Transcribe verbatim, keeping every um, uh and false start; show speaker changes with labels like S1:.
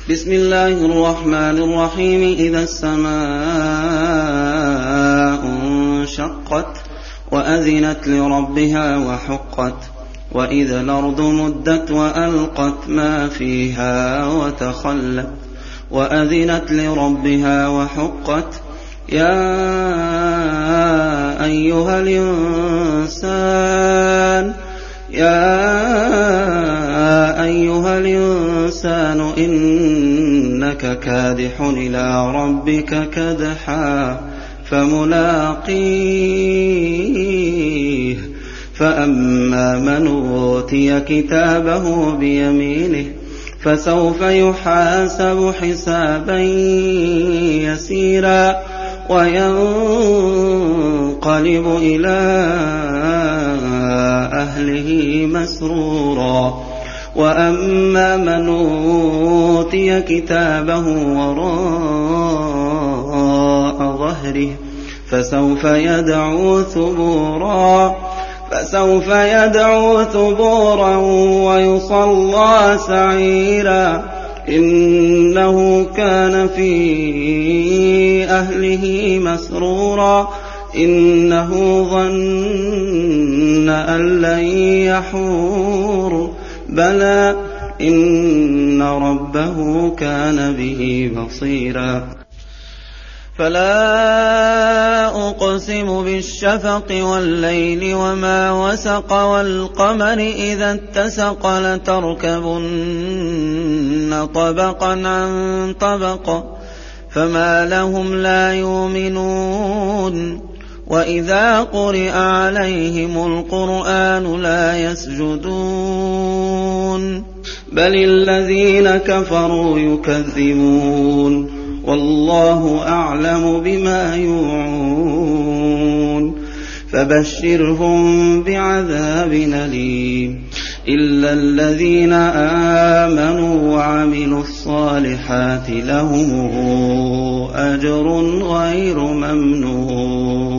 S1: بسم الله الرحمن الرحيم إذا السماء انشقت وأذنت لربها وحقت وإذا الأرض مدت وألقت ما فيها وتخلت وأذنت لربها وحقت يا أيها الإنسان يا أيها الإنسان إنك كادح إلى ربك كدحا فملاقيه فأما من أوتي كتابه بيمينه فسوف يحاسب حسابا يسيرا وينقلب إلى أهله مسرورا وأما من أوتي كتابه وراء ظهره فسوف يدعو ثبورا فسوف يدعو ثبورا ويصلى سعيرا إنه كان في أهله مسرورا إنه ظن أن لن يحور بلى إن ربه كان به بصيرا فلا أقسم بالشفق والليل وما وسق والقمر إذا اتسق لتركبن طبقا عن طبق فما لهم لا يؤمنون وإذا قرئ عليهم القرآن لا يسجدون بل الذين كفروا يكذبون والله أعلم بما يوعون فبشرهم بعذاب أليم إلا الذين آمنوا وعملوا الصالحات لهم أجر غير ممنون.